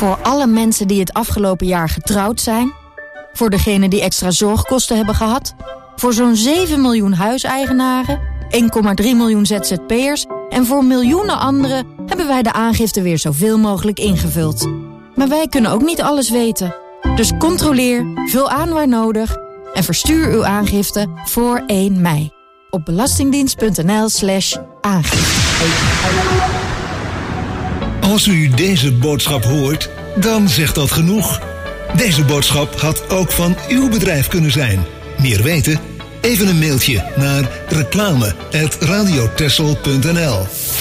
Voor alle mensen die het afgelopen jaar getrouwd zijn. Voor degenen die extra zorgkosten hebben gehad. Voor zo'n 7 miljoen huiseigenaren. 1,3 miljoen ZZP'ers. En voor miljoenen anderen hebben wij de aangifte weer zoveel mogelijk ingevuld. Maar wij kunnen ook niet alles weten. Dus controleer, vul aan waar nodig en verstuur uw aangifte voor 1 mei. Op belastingdienst.nl/aangifte. Als u deze boodschap hoort, dan zegt dat genoeg. Deze boodschap had ook van uw bedrijf kunnen zijn. Meer weten? Even een mailtje naar reclame@radiotessel.nl.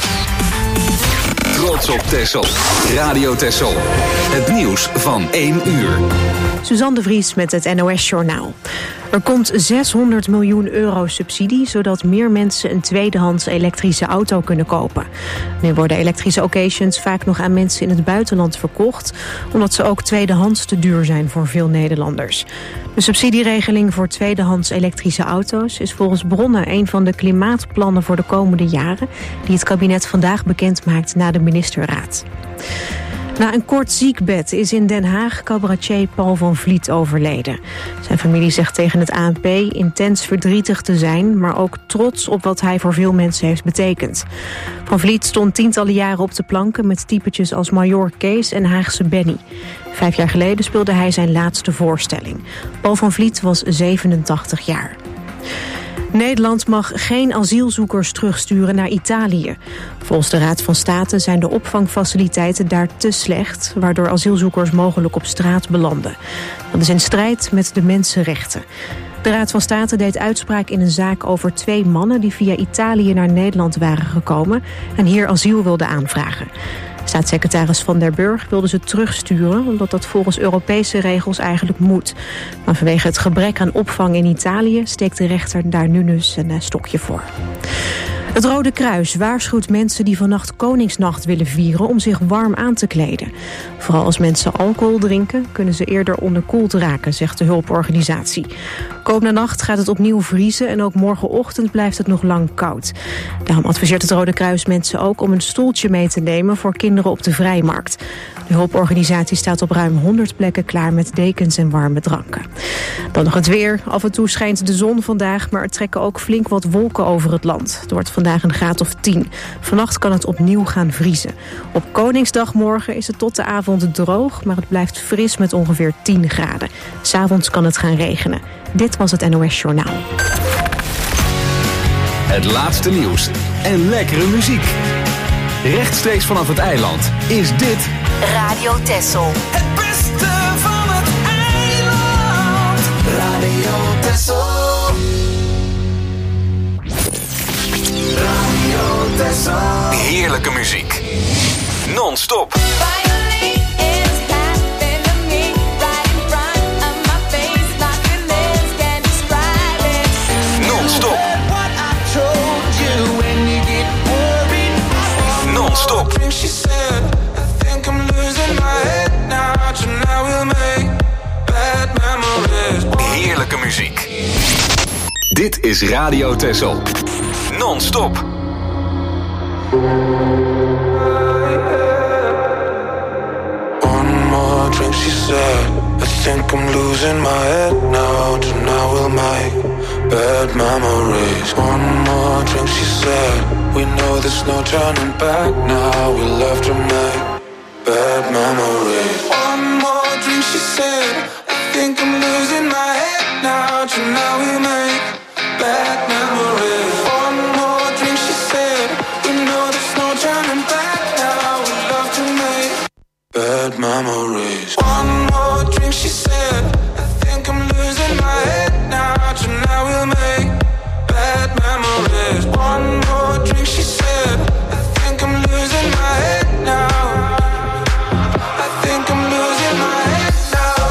Trots op Texel. Radio Texel. Het nieuws van 1 uur. Suzanne de Vries met het NOS-journaal. Er komt 600 miljoen euro subsidie, zodat meer mensen een tweedehands elektrische auto kunnen kopen. Nu worden elektrische occasions vaak nog aan mensen in het buitenland verkocht, omdat ze ook tweedehands te duur zijn voor veel Nederlanders. De subsidieregeling voor tweedehands elektrische auto's is volgens bronnen een van de klimaatplannen voor de komende jaren, die het kabinet vandaag bekend maakt na de ministerraad. Na een kort ziekbed is in Den Haag cabaretier Paul van Vliet overleden. Zijn familie zegt tegen het ANP intens verdrietig te zijn, maar ook trots op wat hij voor veel mensen heeft betekend. Van Vliet stond tientallen jaren op de planken met typetjes als Major Kees en Haagse Benny. 5 jaar geleden speelde hij zijn laatste voorstelling. Paul van Vliet was 87 jaar. Nederland mag geen asielzoekers terugsturen naar Italië. Volgens de Raad van State zijn de opvangfaciliteiten daar te slecht, waardoor asielzoekers mogelijk op straat belanden. Dat is in strijd met de mensenrechten. De Raad van State deed uitspraak in een zaak over 2 mannen die via Italië naar Nederland waren gekomen en hier asiel wilden aanvragen. Staatssecretaris Van der Burg wilde ze terugsturen, omdat dat volgens Europese regels eigenlijk moet. Maar vanwege het gebrek aan opvang in Italië steekt de rechter daar nu dus een stokje voor. Het Rode Kruis waarschuwt mensen die vannacht Koningsnacht willen vieren om zich warm aan te kleden. Vooral als mensen alcohol drinken, kunnen ze eerder onderkoeld raken, zegt de hulporganisatie. Komende nacht gaat het opnieuw vriezen en ook morgenochtend blijft het nog lang koud. Daarom adviseert het Rode Kruis mensen ook om een stoeltje mee te nemen voor kinderen op de vrijmarkt. De hulporganisatie staat op ruim 100 plekken klaar met dekens en warme dranken. Dan nog het weer. Af en toe schijnt de zon vandaag, maar er trekken ook flink wat wolken over het land. Het wordt vandaag een graad of 10. Vannacht kan het opnieuw gaan vriezen. Op Koningsdag morgen is het tot de avond droog, maar het blijft fris met ongeveer 10 graden. 'S Avonds kan het gaan regenen. Dit was het NOS Journaal. Het laatste nieuws en lekkere muziek. Rechtstreeks vanaf het eiland is dit Radio Texel. Het beste van het eiland. Radio Texel. Radio Texel. heerlijke muziek. Non-stop. Non-stop. Non-stop. Heerlijke muziek. Dit is Radio Texel. Non-stop. One more drink, she said. I think I'm losing my head now. Tonight we'll make bad memories. One more drink, she said. We know there's no turning back now. We love to make bad memories. One more drink, she said. I think I'm losing my head now. Tonight we'll make bad memories. One more drink, she said. We know there's no turning back now. We love to make bad memories. One more drink, she said. I think I'm losing my head now. Tonight we'll make bad memories. One more drink, she said. I think I'm losing my head now. I think I'm losing my head now.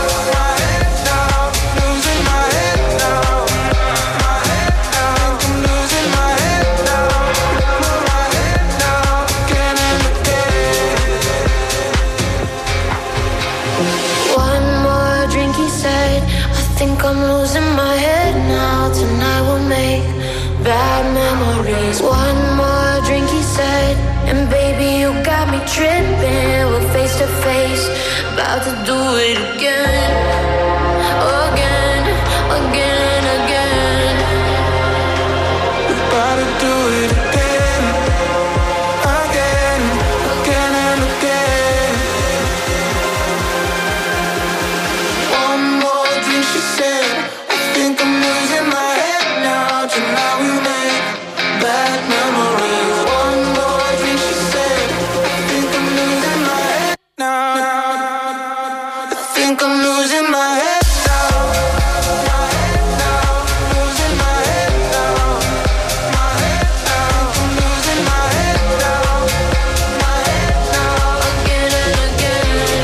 My head now. Losing my head now. My head now. I think I'm about to do it again, again, again, again. About to do it again, again, again and again. One more drink, she said. I think I'm losing my head now. Tonight we make bad memories. One more drink, she said. I think I'm losing my head now. I think I'm losing my head now. My head now, losing my head now. My head now, I'm losing my head now. My head now, Again and again.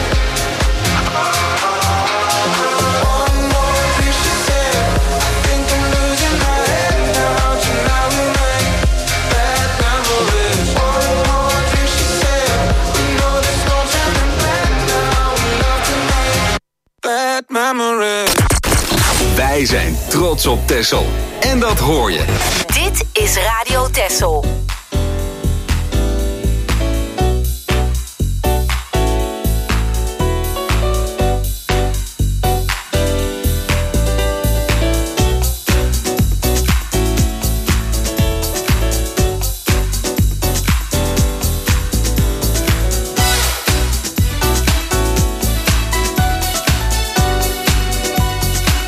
one more drink, she said. I think I'm losing my head now. Tonight we make bad memories. One more drink, she said. We know there's no turning back now. We love to make bad memories. Wij zijn trots op Texel. En dat hoor je. Dit is Radio Texel.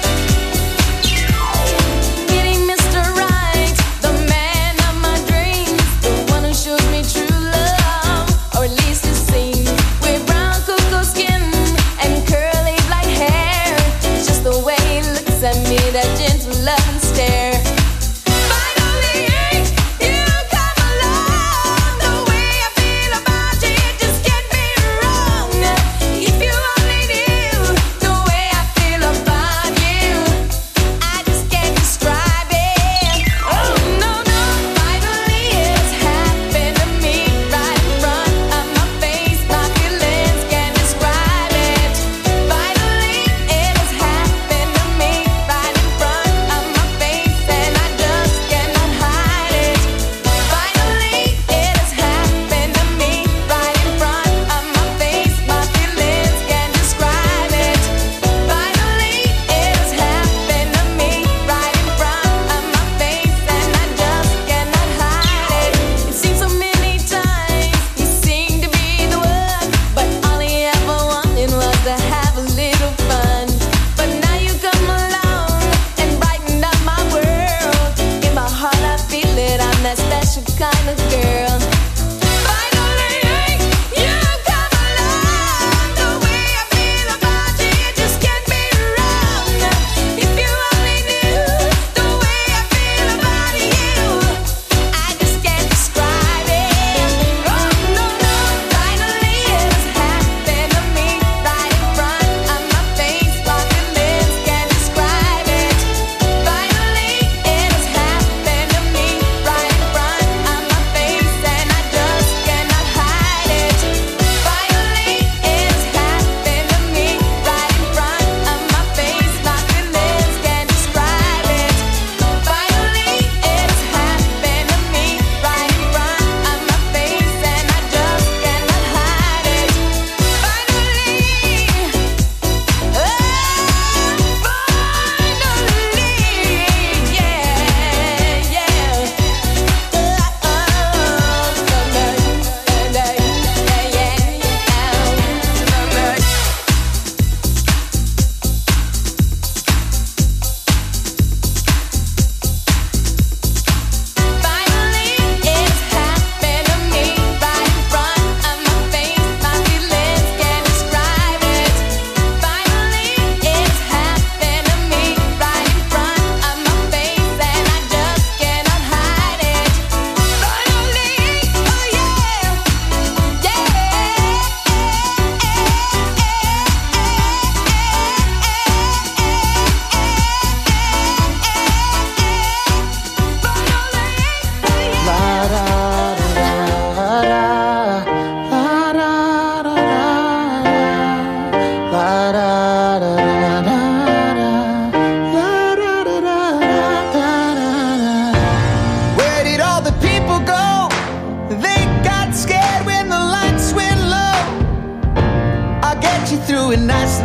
Getting Mr. Right, the man of my dreams.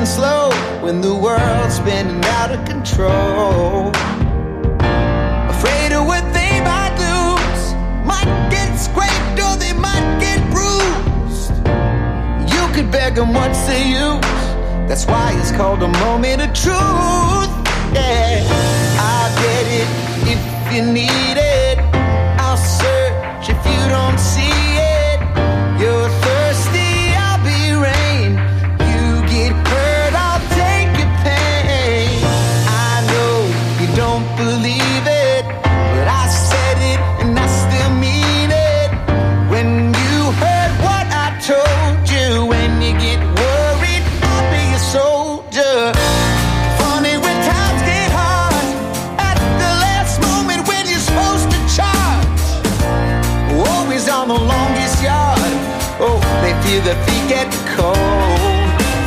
and slow when the world's spinning out of control. Afraid of what they might lose, might get scraped or they might get bruised. You could beg them what's the use? That's why it's called a moment of truth. Yeah, I'll get it if you need it. I'll search if you don't see it. You're thirsty, I'll be rain. You get hurt, I'll take your pain. I know you don't believe it, but I said it and I still mean it. When you heard what I told you, when you get worried, I'll be a soldier. Funny when times get hard, at the last moment when you're supposed to charge. Always on the longest yard. Oh, they feel their feet get cold.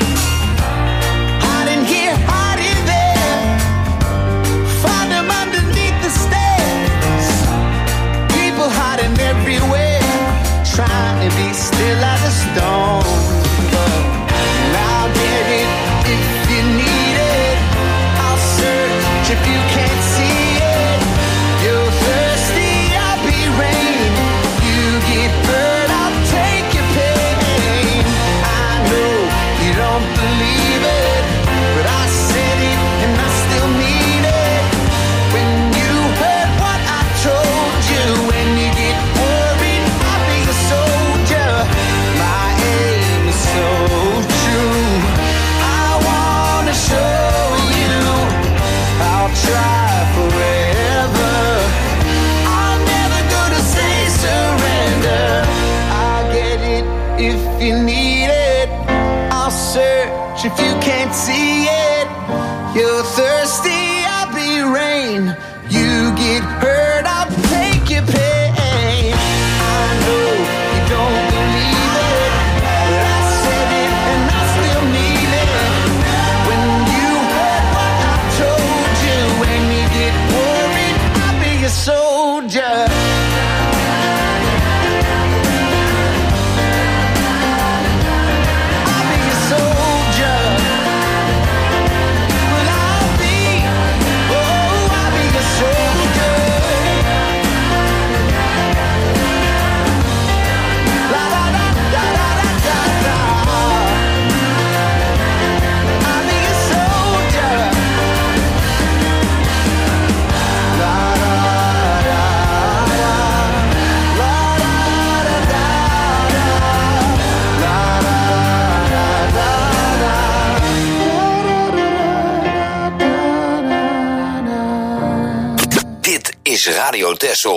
Hiding here, hiding there. Find them underneath the stairs. People hiding everywhere, trying to be still as a stone. But I'll get it if you need it. I'll search if you can't see it. You're thirsty, I'll be rain. You get hurt, I'll take your pain. I know you don't believe it, but I said it and I still mean it. When you heard what I told you, when you get worried, I'll be a soldier. My aim is so true. I wanna show you I'll try forever. I'm never gonna say surrender. I'll get it if you need it. I'll search if you can't see it. You're thirsty, I'll be rain. You get hurt, I'll take your pain. I know you don't believe it, but I said it and I still mean it. When you heard what I told you, when you get worried, I'll be a soldier. I'll be a soldier. Well, I'll be a soldier. La la la da da da da da. I'll be a soldier. La la la la. La la la da da. La la la da da. Dit is Radio Texel.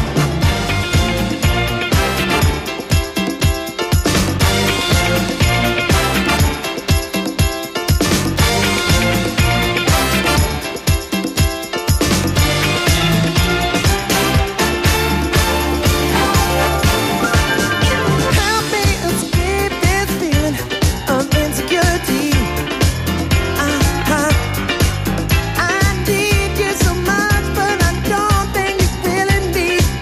Help me escape this feeling of insecurity. I need you so much, but I don't think you're feeling me.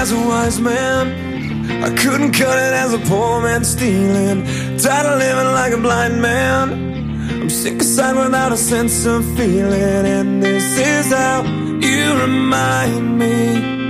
as a wise man. I couldn't cut it as a poor man stealing. Tired of living like a blind man. I'm sick aside without a sense of feeling. And this is how you remind me.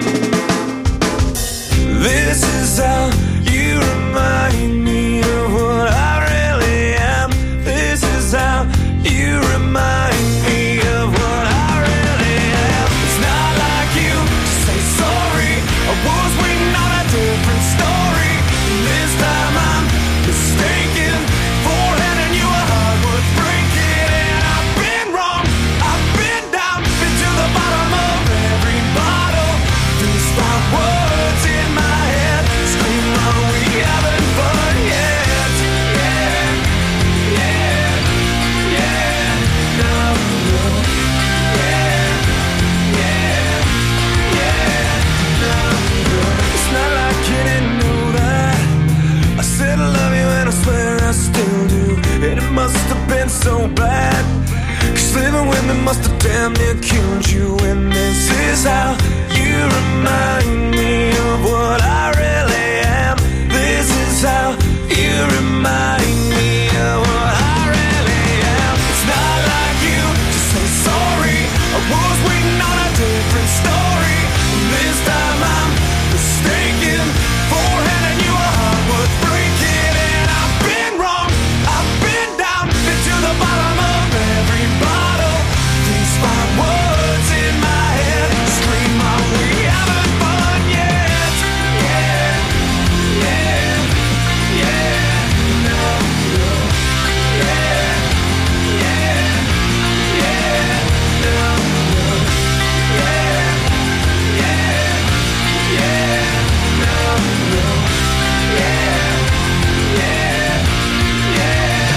This is how you remind me of what I really am. This is how you remind me of what I really am. It's not like you to say sorry. I was waiting on a different story. This time I'm mistaken for handing you a heart worth breaking. And I've been wrong, I've been down, been to the bottom of every bottle. These five words in my head scream, are we having fun yet? Yeah, yeah, yeah, no, no. Yeah, yeah, yeah, no, no. It's not like you didn't know that I said I love you and I swear I still do. And it must have been so bad, 'cause living with me must have damn near killed you. And this is how you remind me of what I really am. This is how you remind me of what I really am. It's not like you to say sorry. I was waiting on a different story. This time I'm mistaken for handing you a heart worth breaking. And I've been wrong, I've been down, been to the bottom of every bottle. These five words in my head scream, are we having fun yet? Yeah, yeah, yeah, no, no. Yeah, yeah, yeah, no, no. Yeah, yeah, yeah, no, no. Yeah, yeah, yeah,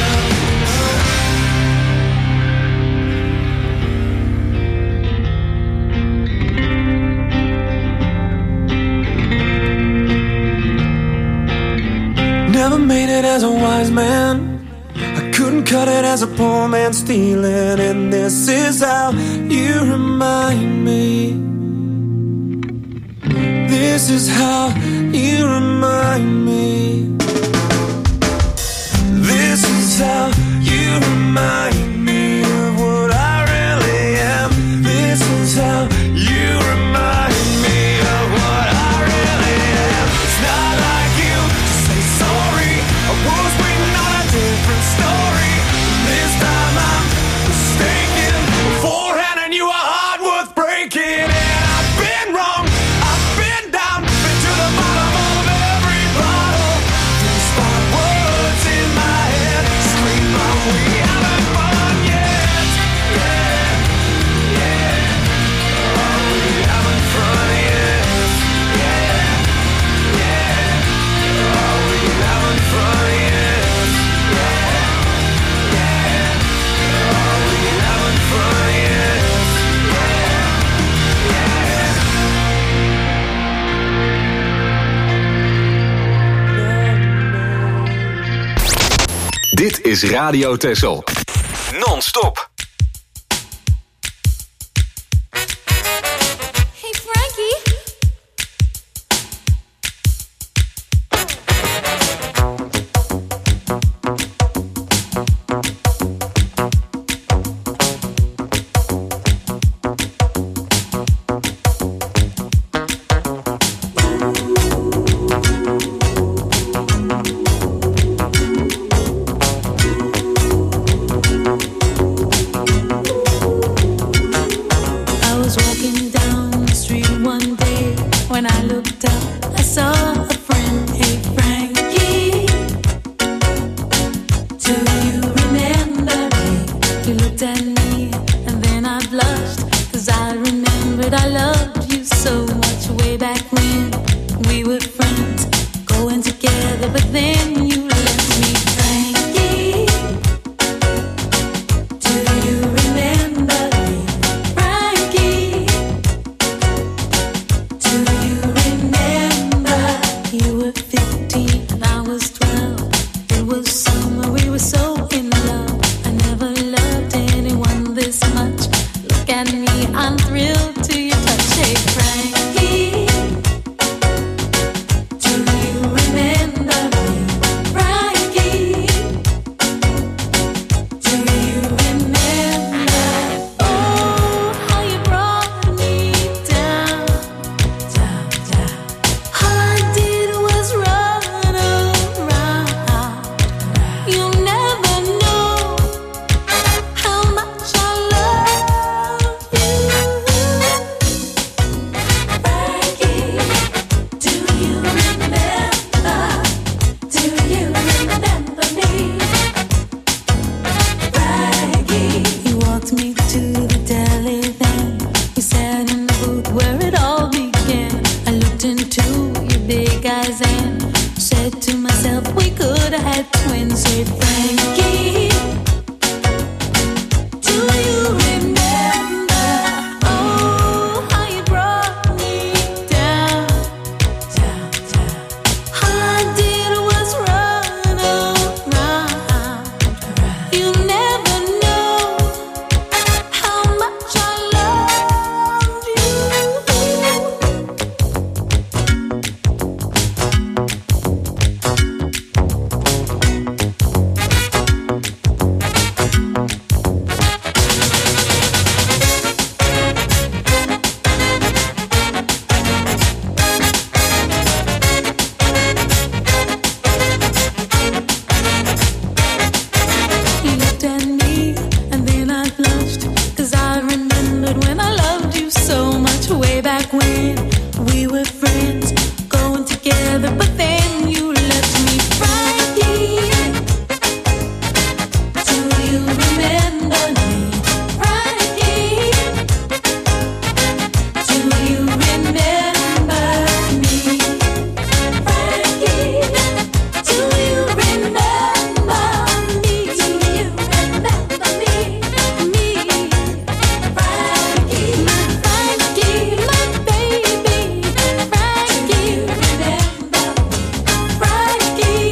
Never made it as a wise man. I couldn't cut it as a poor man stealing. And this is how you remind me. This is how you remind me. This is how you remind me of what I really am. This is how you remind me of what I really am. It's not like you to say sorry. I was waiting on a different story. This time I'm mistaken for handing you a heart worth breaking. And I've been wrong, I've been down, been to the bottom of every bottle. These five words in my head scream, are we having fun yet? Yeah, yeah. Are we having fun yet? Yeah, yeah. Are we having fun yet? Yeah, yeah. Are we having fun yet? Dit is Radio Texel. Non-stop. Hey, Frankie. I was walking down the street one day. When I looked up, I saw a friend. Hey, Frankie, do you remember me? You looked at me and then I blushed, 'cause I remembered I loved you so much way back when we were friends, going together, but then you left me. Frankie, do you remember me? Frankie, do you remember? You were 15 and I was 12. It was summer, we were so in love. I never loved anyone this much. Look at me, I'm thrilled to your touch. Hey, Frankie, remembered when I loved you so much way back when we were friends, going together, but then you left me. Frankie, do you remember me? Frankie, do you remember me? Frankie, do you remember me? Do you remember me? Me, Frankie, my baby, Frankie, remember me? Frankie,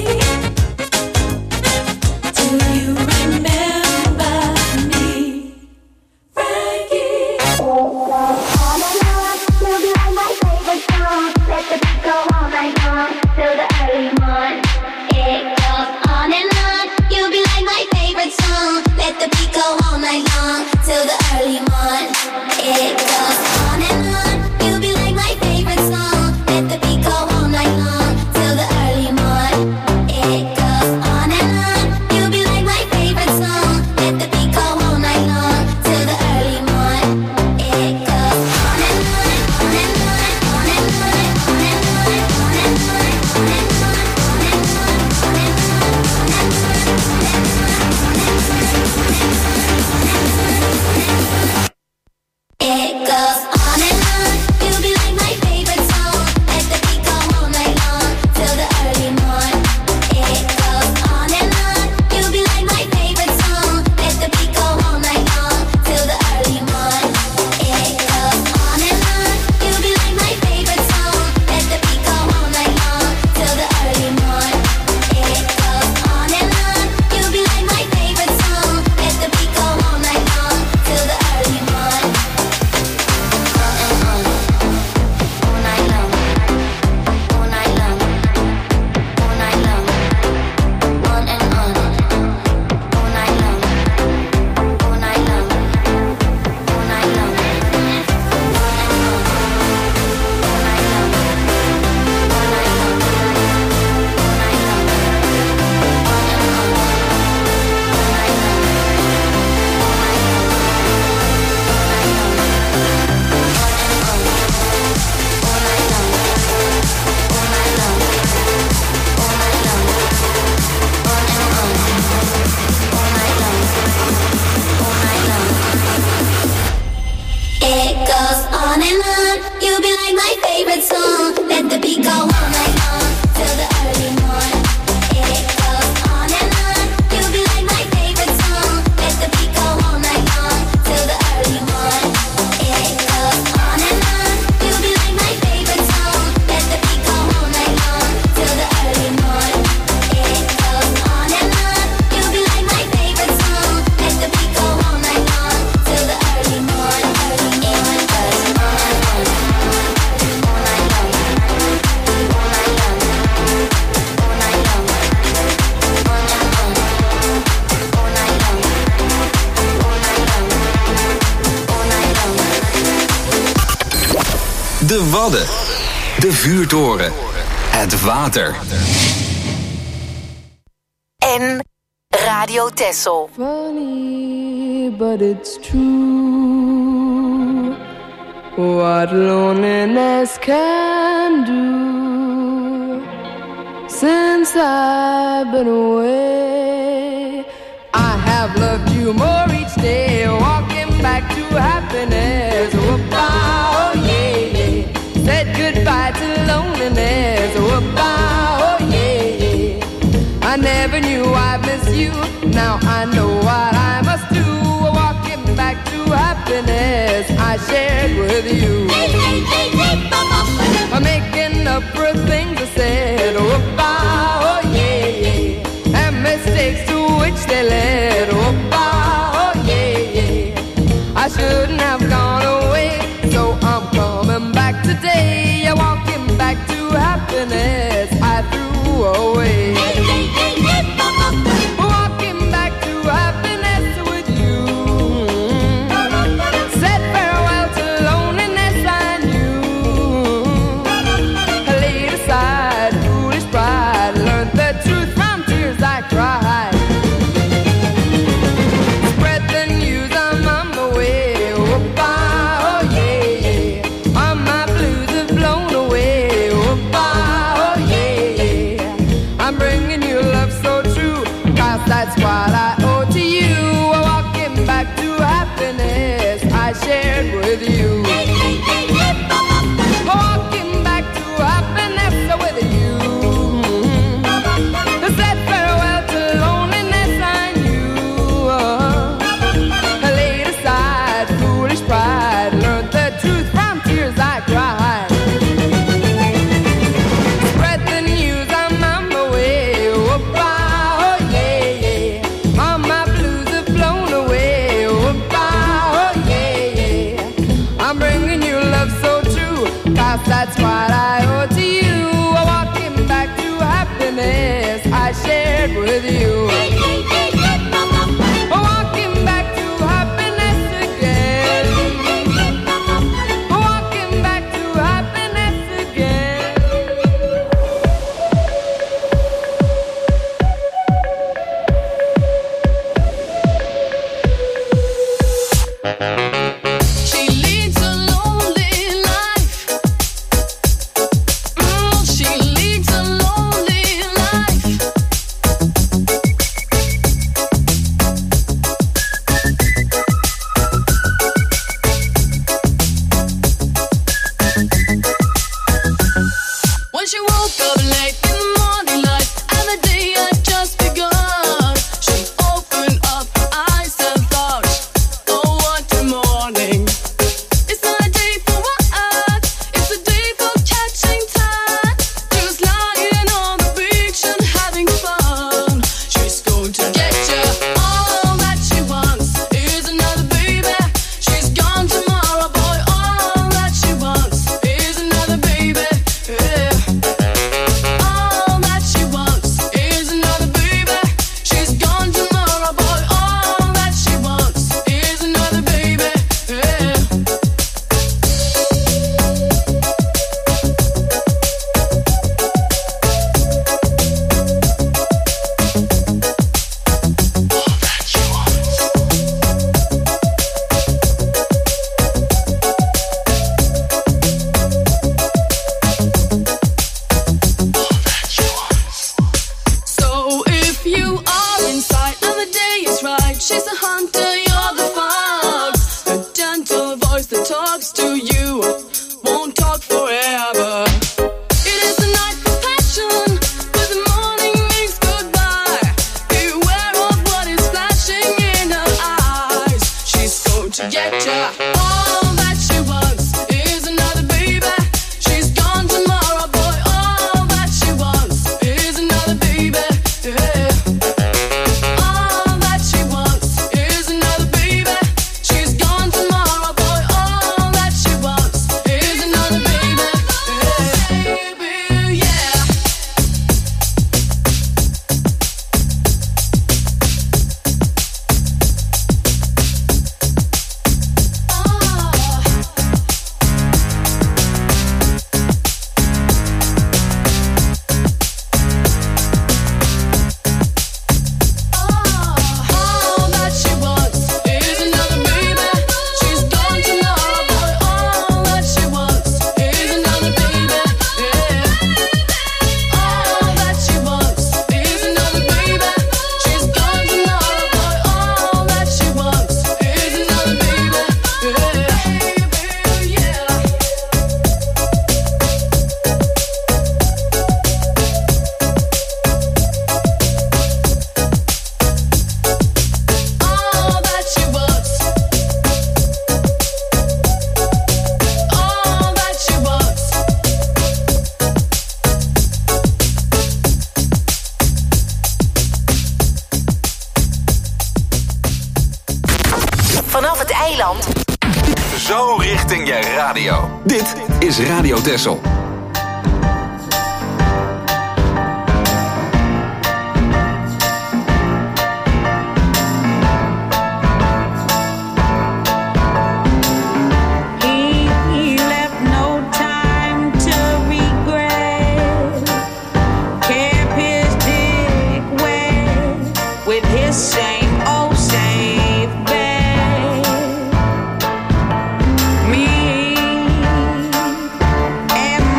do you remember me? Frankie. All alone, you'll be like my favorite song. Let the beat go all night long till the early morn. It goes on and on. You'll be like my favorite song. Let the beat go all night long till the early morn. It goes on and on. You'll be like my favorite song. Let the beat go all night long till the early morn. It goes on and on. You'll be like my favorite song. Let the beat go all night long till the early morn. It goes on and on, on and on, on and on, on and on, on and on, on and on, on and on, on and on. It goes on and on. You'll be like my favorite song. Let the beat go all night long till the early morn. It goes on and on. You'll be like my favorite song. Let the beat go all night long till the early morn. It goes on and on. You'll be like my favorite song. Let the beat go all night long till the early morn. It goes on and on. You'll be like my favorite song. Let the beat go all night long till the early morn. It goes on and on. You'll be like my favorite song. Let the beat go all night long till the early morn. It goes on and on. You'll be like my favorite song. Let the beat go all night long till the early morn. It goes on and on. You'll be like my favorite song. Let the beat go all night long till the early morn. It goes on and on. You'll be like my favorite song. Let the beat go all night long till the early morn. De Wadden. De vuurtoren. Het water. En Radio Texel. Funny, but it's true. What loneliness can do. Since I've been away, I have loved you more each day. Walking back to happiness. Oh, yeah, yeah. Said goodbye to loneliness. Oh, yeah, yeah. I never knew I'd miss you. Now I know what I must do. Walking back to happiness I shared with you. I'm making up for things I said. Oh, yeah, yeah. And mistakes to which they led. Oh, yeah, yeah. I shouldn't have gone away, so I'm coming back today. Yeah, walking back to happiness I threw away. Walking back to happiness with you. Said farewell to loneliness I knew. I laid aside foolish pride, learned the truth from tears I cried. Spread the news I'm on my way. Oh, with you. Walking back to happiness with you. To say farewell to loneliness I knew. I laid aside foolish pride, learned the truth from tears I cried. Spread the news, I'm on my way. Whoop-ah, oh yeah, yeah. All my blues have blown away. Whoop-ah, oh yeah, yeah. I'm bringing you love so true, 'cause that's what I owe to you. Walking back to happiness I shared with you. Walking back to happiness again. Walking back to happiness again. She leads a lonely life. She leads a lonely life. When she woke up late in the morning light and the day had just begun, she opened up her eyes and thought, oh what a morning. It's not a day for what, it's a day for catching time. Just lying on the beach and having fun. She's going to get you. All that she wants is another baby. She's gone tomorrow, boy. All that she wants is another baby. Yeah. All that she wants is another baby. She's gone tomorrow, boy. All that she wants is another baby. Yeah. So if you are in sight and the day is right, she's the hunter, you're the fox. A gentle voice that talks to you won't talk forever. It is the night for passion, but the morning means goodbye. Beware of what is flashing in her eyes. She's going to get ya. All that she wants is another baby. She's gone tomorrow, boy. All that she wants is another baby. Yeah. All that she wants is another baby. She's gone tomorrow, boy. All that she wants is another baby. Yeah. Baby, yeah. All that she wants is another baby. She's gone tomorrow, boy. All that she wants is another baby. Yeah. All that she wants is another baby. She's gone tomorrow, boy. All that she wants is another baby. Yeah. Yeah. All that she wants. All that she wants. Vanaf het eiland. Zo richting je radio. Dit is Radio Texel. He left no time to regret. Kept his dick wet with his same old safe bet. Me and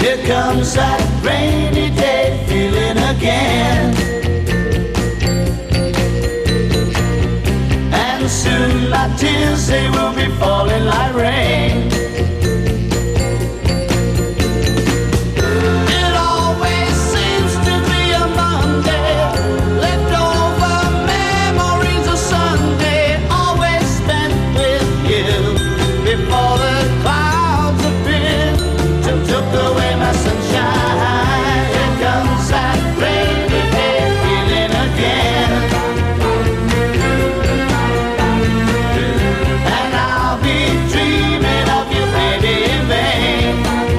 Here comes that rainy day feeling again. And soon my tears, they will be falling like rain. It always seems to be a Monday, leftover memories of Sunday, always spent with you before the clouds appeared, took away my sunshine. Here comes that rainy day feeling again. And I'll be dreaming of you, baby, in vain.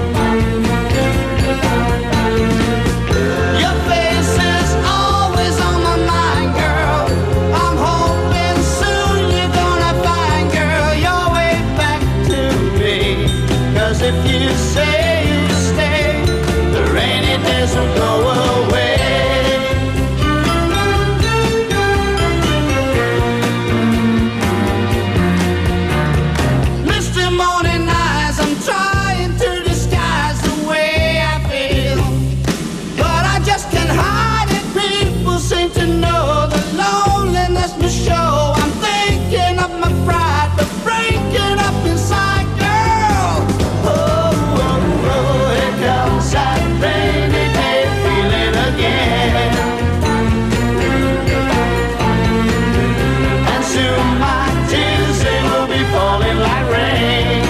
Your face is always on my mind, girl. I'm hoping soon you're gonna find, girl, your way back to me. 'Cause if you say you stay, the rainy days will go away. Misty morning eyes, I'm trying to disguise the way I feel, but I just can't hide it. People seem to know the loneliness must show. I'm thinking of my pride, but breaking up inside, girl. Oh, oh, oh, here comes that rainy day feeling again. And soon my tears, they will be falling like rain.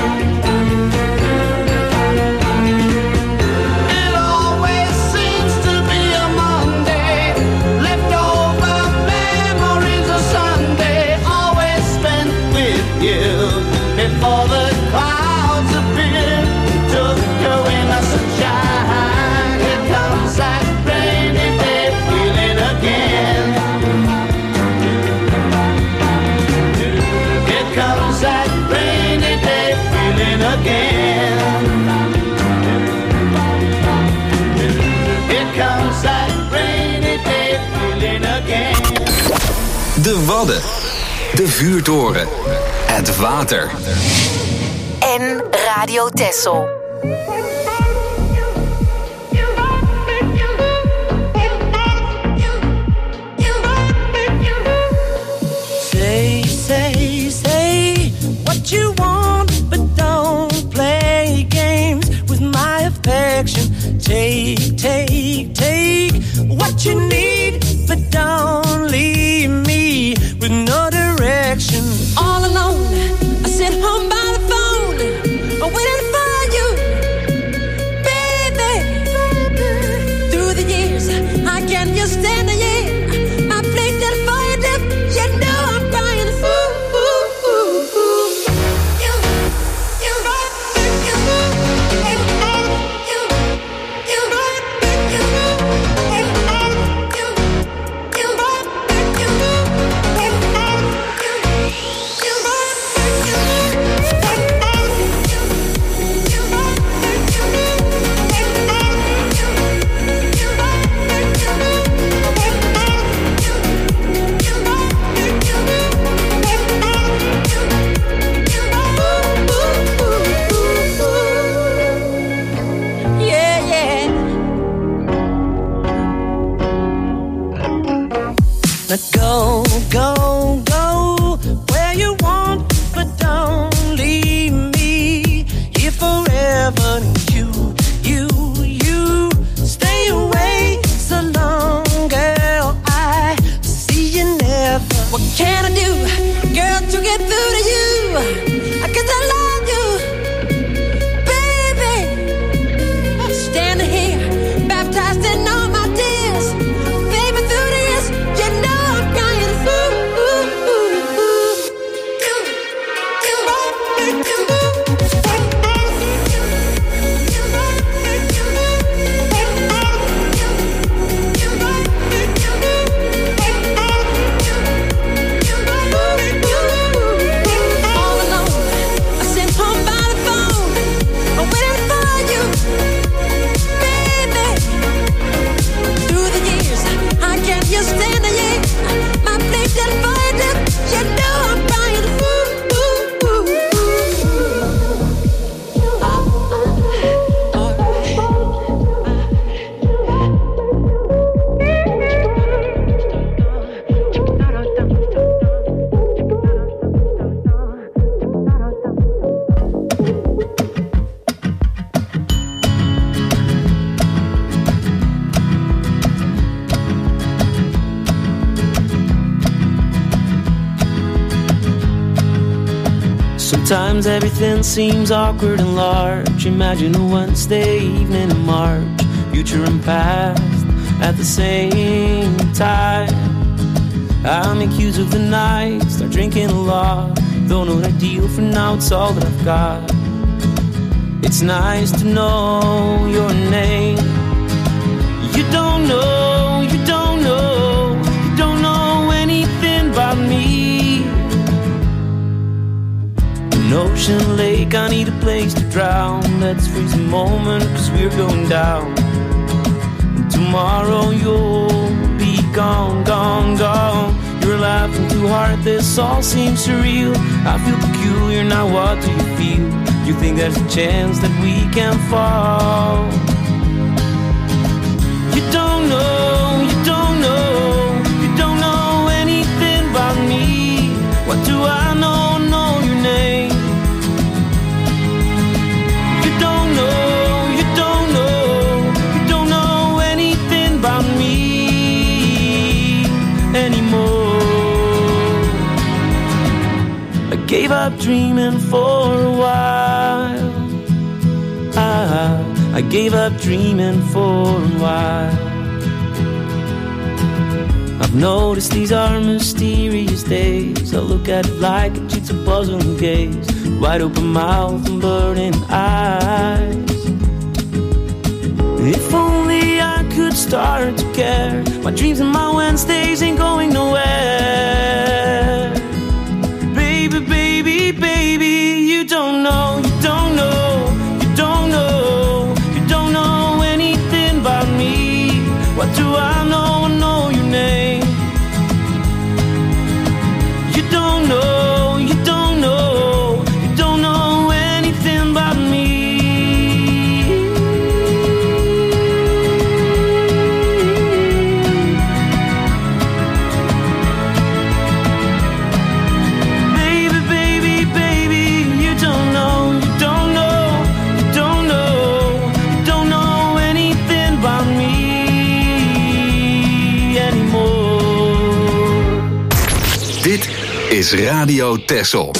It always seems to be a Monday, leftover memories of Sunday, always spent with you before the clouds appear, took away my sunshine. Here comes that rainy day feeling again. Here comes that rainy day feeling again. Here comes that rainy day feeling again. De Wadden. De vuurtoren. Het water. En Radio Texel. Say what you want, but don't play games with my affection. Take what you need, but don't leave me with no direction. All alone, I sit home by the phone, waiting for you, baby. Through the years, I can't just stand the year. I played that for you, dip. You know I'm crying. Now go where you want, but don't leave me here forever. You stay away so long, girl. I see you never. What can I do, girl, to get through to you? 'Cause I love you, baby. Standing here, baptized in all my tears, baby. Through the years, you know I'm crying. Sometimes everything seems awkward and large. Imagine a Wednesday evening in March, future and past at the same time. I make use of the night, start drinking a lot. Don't know the deal for now, it's all that I've got. It's nice to know your name. You don't know, you don't know, you don't know anything about me. An ocean lake, I need a place to drown. Let's freeze a moment, cause we're going down. And tomorrow you'll be gone, gone, gone. You're laughing too hard, this all seems surreal. I feel peculiar, now what do you feel? You think there's a chance that we can fall? You don't know, you don't know, you don't know anything about me. What do I know, know your name? You don't know, you don't know, you don't know anything about me anymore. I gave up dreaming for a while. I gave up dreaming for a while. I've noticed these are mysterious days. I look at it like a jigsaw puzzle and gaze, wide open mouth and burning eyes. If only I could start to care. My dreams and my Wednesdays ain't going nowhere. Baby, baby, baby, you don't know, you don't know, you don't know, you don't know anything about me. What do I know? I know your name. You don't know, you don't know, you don't know anything about me. Baby, baby, baby, you don't know, you don't know, you don't know, you don't know anything about me anymore. Dit is Radio Texel.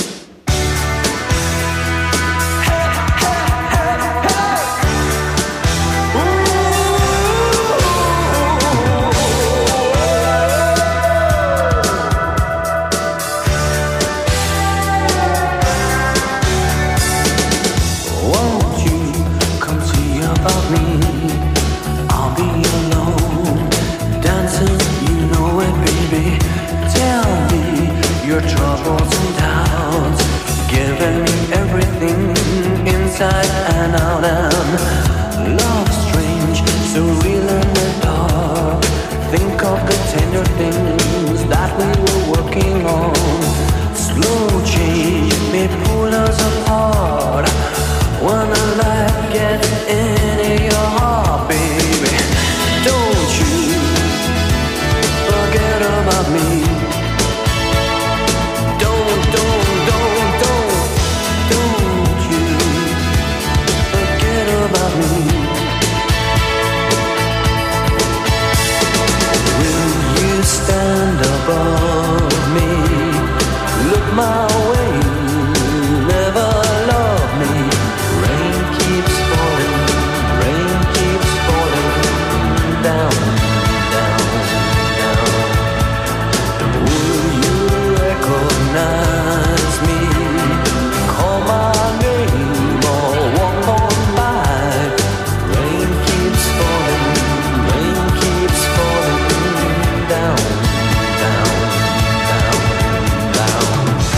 Won't you come see about me? I'll be alone, dancing, you know it, baby. Tell me your troubles and doubts, giving me everything inside and out. And love strange, so real in the dark. Think of the tender things that we were working on. Slow change may pull us apart. When the light gets into your heart, baby, don't you forget about me. Don't you forget about me. Will you stand above me? Look my way, never love me. Rain keeps falling down, down, down. Will you recognize me? Call my name or walk on by. Rain keeps falling down, down, down, down.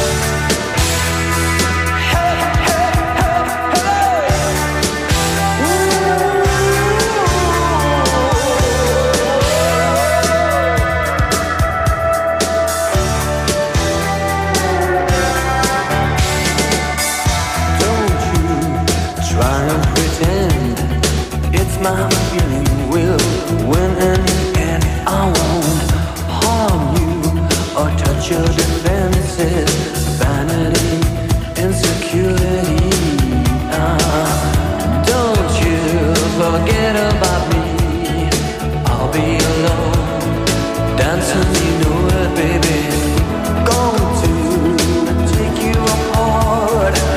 Hey, hey, hey, hey. Don't you try and pretend it's my feeling will win in the end. I won't harm you or touch your defenses. Vanity, insecurity. Don't you forget about me. I'll be alone, dancing, you know it, baby. Going to take you apart.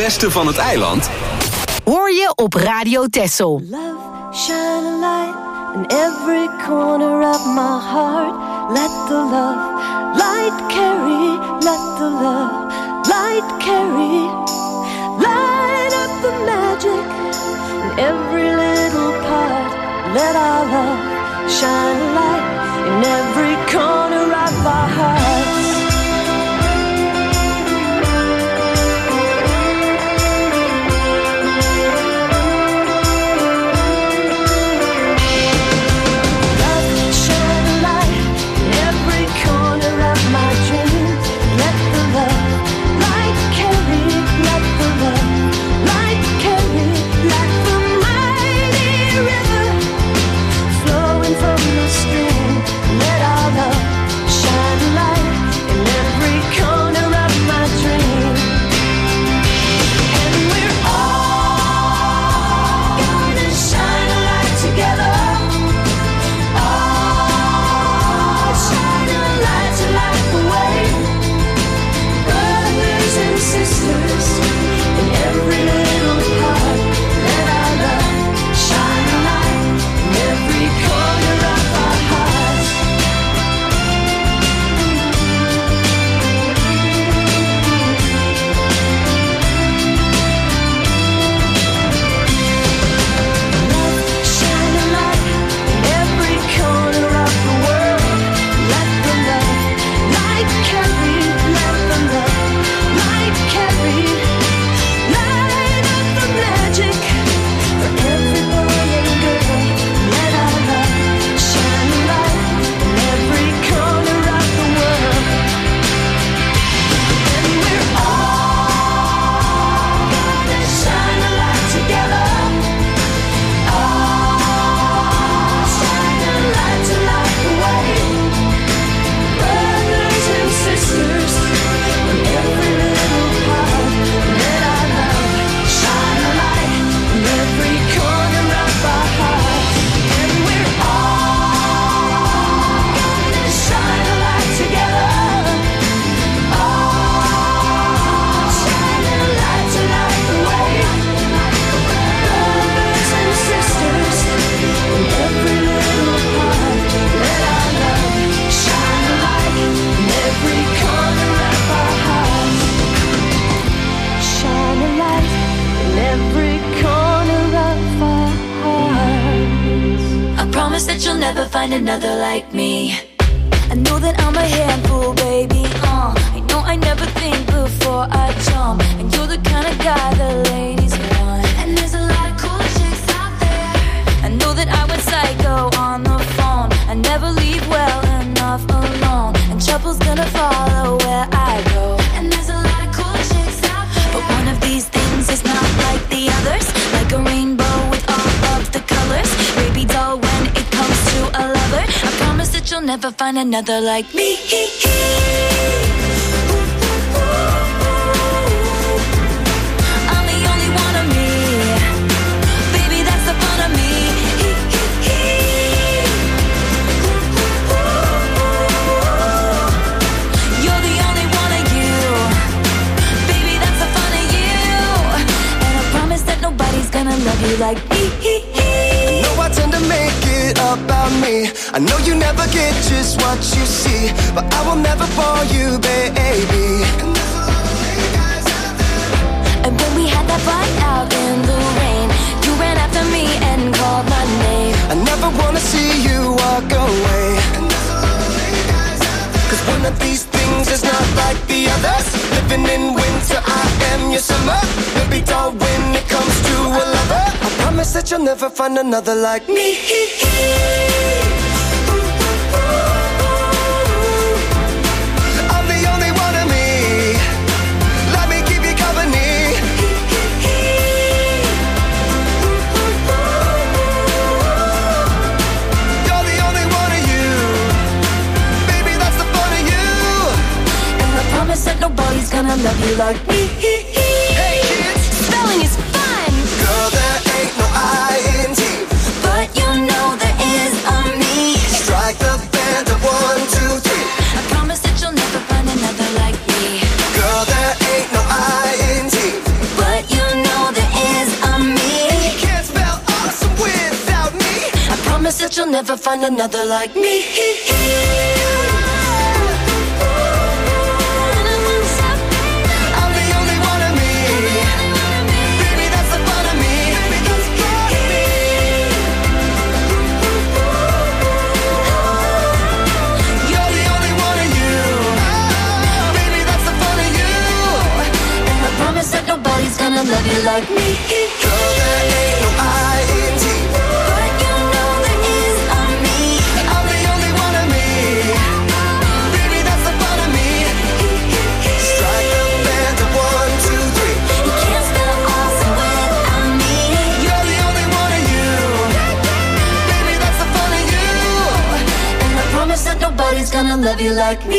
beste van het eiland hoor je op Radio Texel. Shine a light in every corner of my heart. Let the love light carry. Let the love light carry. Light up the magic in every little part. Let our love shine a light in every corner of our hearts. Find another like me. I know that I'm a handful, baby. I know I never think before I jump, and you're the kind of guy the ladies want. And there's a lot of cool chicks out there. I know that I went psycho on the phone. I never leave well enough alone, and trouble's gonna follow where I go. And there's a lot of cool chicks out there, but one of these things is not like the others. Like a rainbow with all of the colors. Baby doll, when it comes to a lover, I promise that you'll never find another like me. I'm the only one of me. Baby, that's the fun of me. You're the only one of you. Baby, that's the fun of you. And I promise that nobody's gonna love you like me. I know I tend to make it about me. I know you never get just what you see, but I will never fall you, baby. And when we had that fight out in the rain, you ran after me and called my name. I never wanna see you walk away. Cause one of these things is not like the others. Living in winter, I am your summer. Baby doll, when it comes to a lover, I promise that you'll never find another like me. I'm the only one of me. Let me keep you company. You're the only one of you. Baby, that's the fun of you. And I promise that nobody's gonna love you like me. Hey kids, spelling is fun. Girl, there ain't no I-N-T, but you know there is a me. Strike the band of 1, 2, 3. I promise that you'll never find another like me. Girl, there ain't no I-N-T, but never find another like me. Nobody's gonna love you like me. Girl, there ain't no I-N-T, But you know there is on me. I'm the only one of me. Baby, that's the fun of me. Strike the band to 1, 2, 3. You can't spell awesome without me. You're the only one of you. Baby, that's the fun of you. And I promise that nobody's gonna love you like me.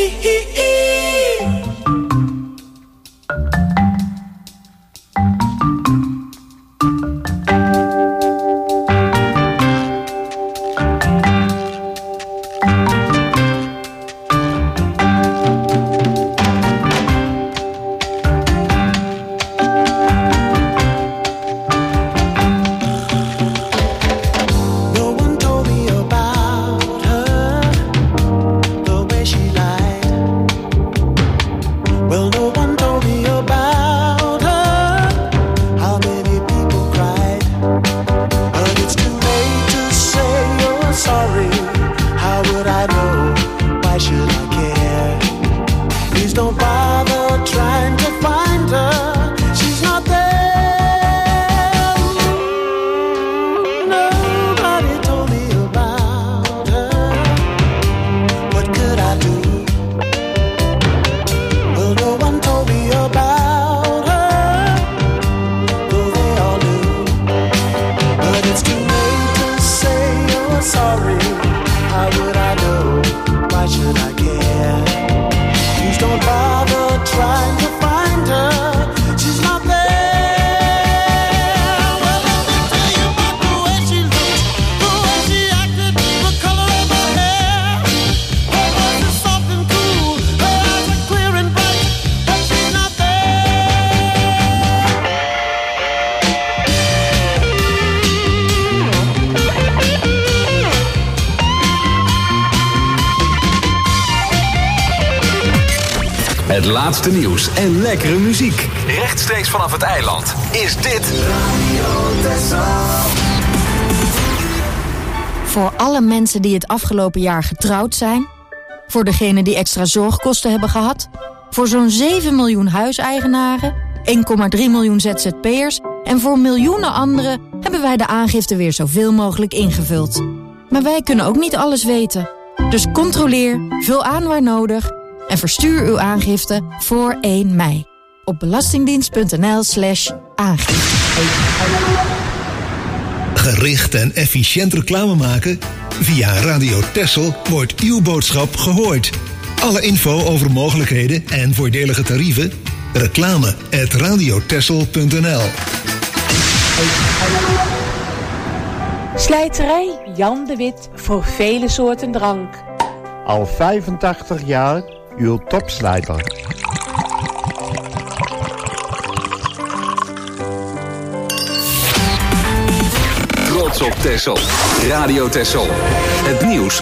Het laatste nieuws en lekkere muziek. Rechtstreeks vanaf het eiland is dit Radio Texel. Voor alle mensen die het afgelopen jaar getrouwd zijn, voor degenen die extra zorgkosten hebben gehad, voor zo'n 7 miljoen huiseigenaren, 1,3 miljoen ZZP'ers en voor miljoenen anderen hebben wij de aangifte weer zoveel mogelijk ingevuld. Maar wij kunnen ook niet alles weten. Dus controleer, vul aan waar nodig en verstuur uw aangifte voor 1 mei op belastingdienst.nl/aangifte. Gericht en efficiënt reclame maken? Via Radio Texel wordt uw boodschap gehoord. Alle info over mogelijkheden en voordelige tarieven? reclame@radiotexel.nl. Slijterij Jan de Wit voor vele soorten drank. Al 85 jaar uw topslijter. Trots op Texel. Radio Texel. Het nieuws